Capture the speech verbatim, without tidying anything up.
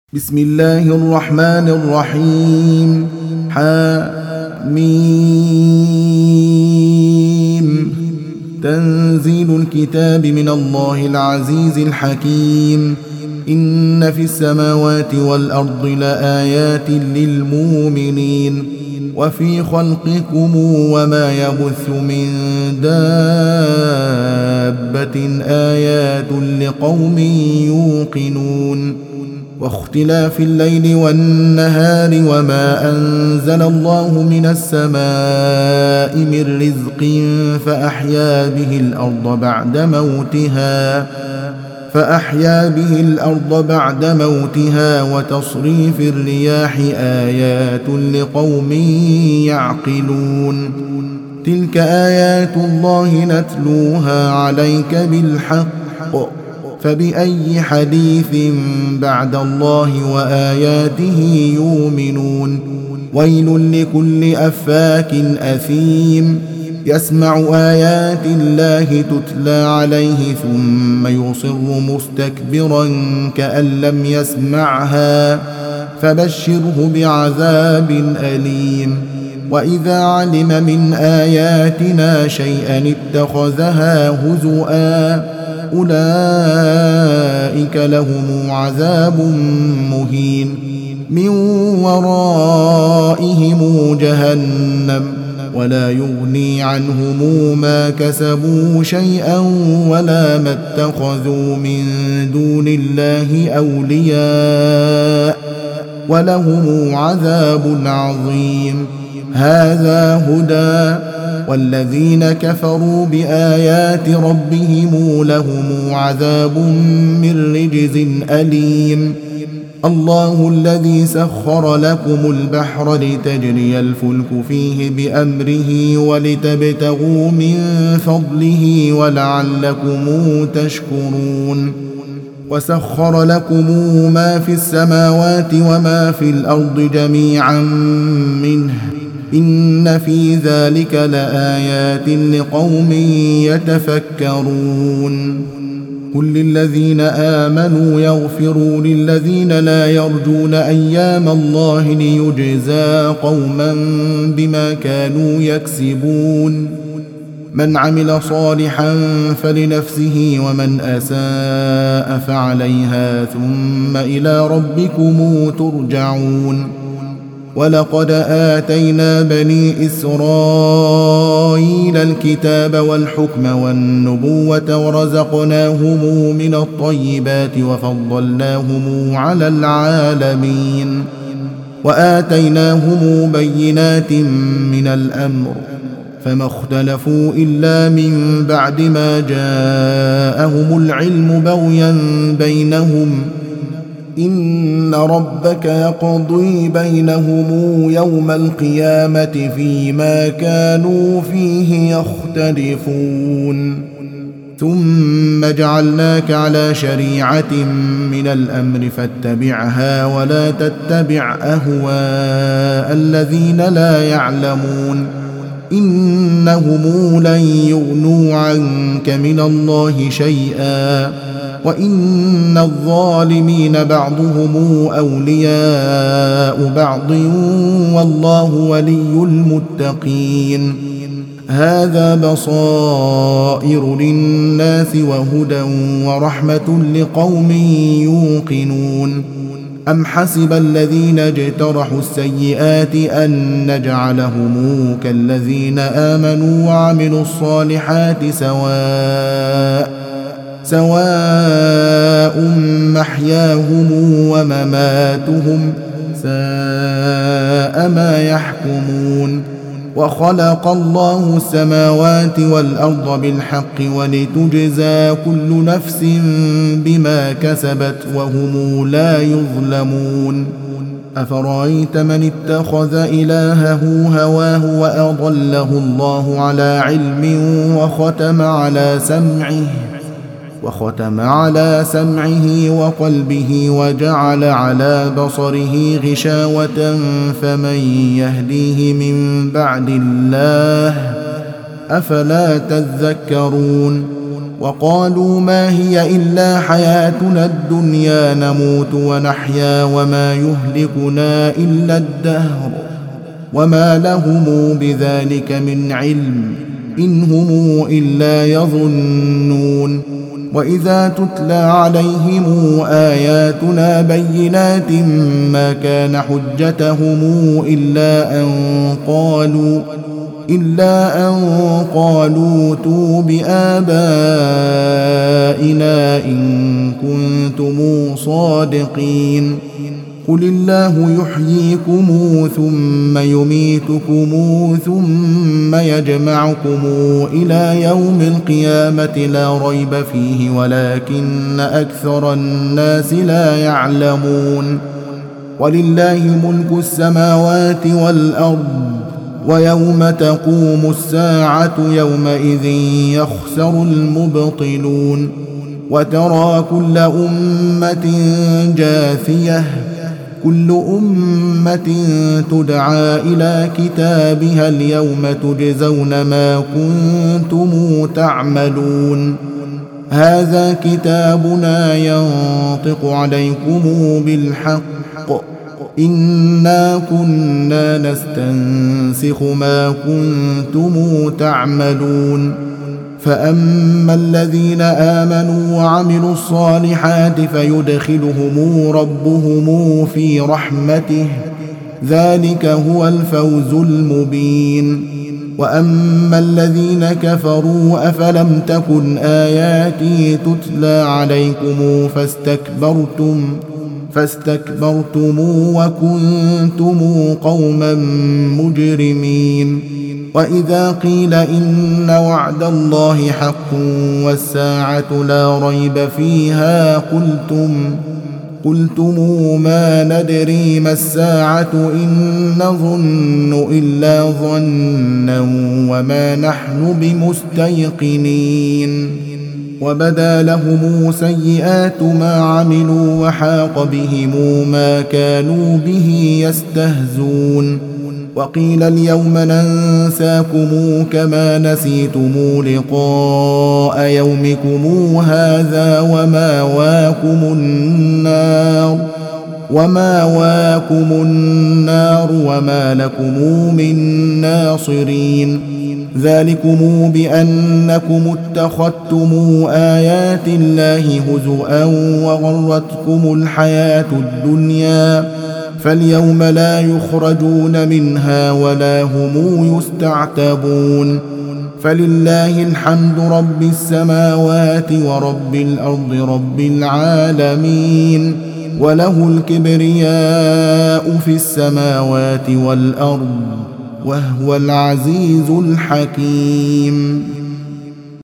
بسم الله الرحمن الرحيم. حميم. تنزيل الكتاب من الله العزيز الحكيم. إن في السماوات والأرض لآيات للمؤمنين وفي خلقكم وما يبث من دابة آيات لقوم يوقنون. واختلاف الليل والنهار وما أنزل الله من السماء من رزق فأحيا به الأرض بعد موتها فأحيا به الأرض بعد موتها وتصريف الرياح آيات لقوم يعقلون. تلك آيات الله نتلوها عليك بالحق فبأي حديث بعد الله وآياته يؤمنون. ويل لكل أفاك أثيم يسمع آيات الله تتلى عليه ثم يصر مستكبرا كأن لم يسمعها فبشره بعذاب أليم. وإذا علم من آياتنا شيئا اتخذها هزؤا أولئك لهم عذاب مهين من ورائهم جهنم ولا يغني عنهم ما كسبوا شيئا ولا ما اتخذوا من دون الله أولياء ولهم عذاب عظيم. هذا هدى والذين كفروا بآيات ربهم لهم عذاب من رجز أليم. الله الذي سخر لكم البحر لتجري الفلك فيه بأمره ولتبتغوا من فضله ولعلكم تشكرون. وسخر لكم ما في السماوات وما في الأرض جميعا منه إن في ذلك لآيات لقوم يتفكرون. قل للذين آمنوا يغفروا للذين لا يرجون أيام الله ليجزى قوما بما كانوا يكسبون. من عمل صالحا فلنفسه ومن أساء فعليها ثم إلى ربكم ترجعون. ولقد آتينا بني إسرائيل الكتاب والحكم والنبوة ورزقناهم من الطيبات وفضلناهم على العالمين وآتيناهم بينات من الأمر فما اختلفوا إلا من بعد ما جاءهم العلم بغيا بينهم إن ربك يقضي بينهم يوم القيامة فيما كانوا فيه يختلفون. ثم جعلناك على شريعة من الأمر فاتبعها ولا تتبع أهواء الذين لا يعلمون إنهم لن يغنوا عنك من الله شيئا وإن الظالمين بعضهم أولياء بعض والله ولي المتقين. هذا بصائر للناس وهدى ورحمة لقوم يوقنون. أم حسب الذين اجترحوا السيئات أن نجعلهم كالذين آمنوا وعملوا الصالحات سواء سواء محياهم ومماتهم ساء ما يحكمون. وخلق الله السماوات والأرض بالحق ولتجزى كل نفس بما كسبت وهم لا يظلمون. أفرأيت من اتخذ إلهه هواه وأضله الله على علم وختم على سمعه وختم على سمعه وقلبه وجعل على بصره غشاوة فمن يهديه من بعد الله أفلا تذكرون. وقالوا ما هي إلا حياتنا الدنيا نموت ونحيا وما يهلكنا إلا الدهر وما لهم بذلك من علم إن هم إلا يظنون وإذا تتلى عليهم آياتنا بينات ما كان حجتهم إلا أن قالوا إلا أن قالوا ائتوا بآبائنا إن كنتم صادقين قل الله يحييكم ثم يميتكم ثم يجمعكم إلى يوم القيامة لا ريب فيه ولكن أكثر الناس لا يعلمون ولله ملك السماوات والأرض ويوم تقوم الساعة يومئذ يخسر المبطلون وترى كل أمة جاثية كل أمة تدعى إلى كتابها اليوم تجزون ما كنتم تعملون هذا كتابنا ينطق عليكم بالحق إنا كنا نستنسخ ما كنتم تعملون فأما الذين آمنوا وعملوا الصالحات فيدخلهم ربهم في رحمته ذلك هو الفوز المبين وأما الذين كفروا أفلم تكن آياتي تتلى عليكم فاستكبرتم فاستكبرتم وكنتم قوما مجرمين وإذا قيل إن وعد الله حق والساعة لا ريب فيها قلتم قلتم ما ندري ما الساعة إن نظن إلا ظنا وما نحن بمستيقنين وبدا لهم سيئات ما عملوا وحاق بهم ما كانوا به يستهزون وقيل اليوم ننساكم كما نسيتم لقاء يومكم هذا وماواكم النار وماواكم النار وما لكم من ناصرين ذلكم بأنكم اتخذتم آيات الله هزؤا وغرتكم الحياة الدنيا فاليوم لا يخرجون منها ولا هم يستعتبون فلله الحمد رب السماوات ورب الأرض رب العالمين وله الكبرياء في السماوات والأرض وهو العزيز الحكيم.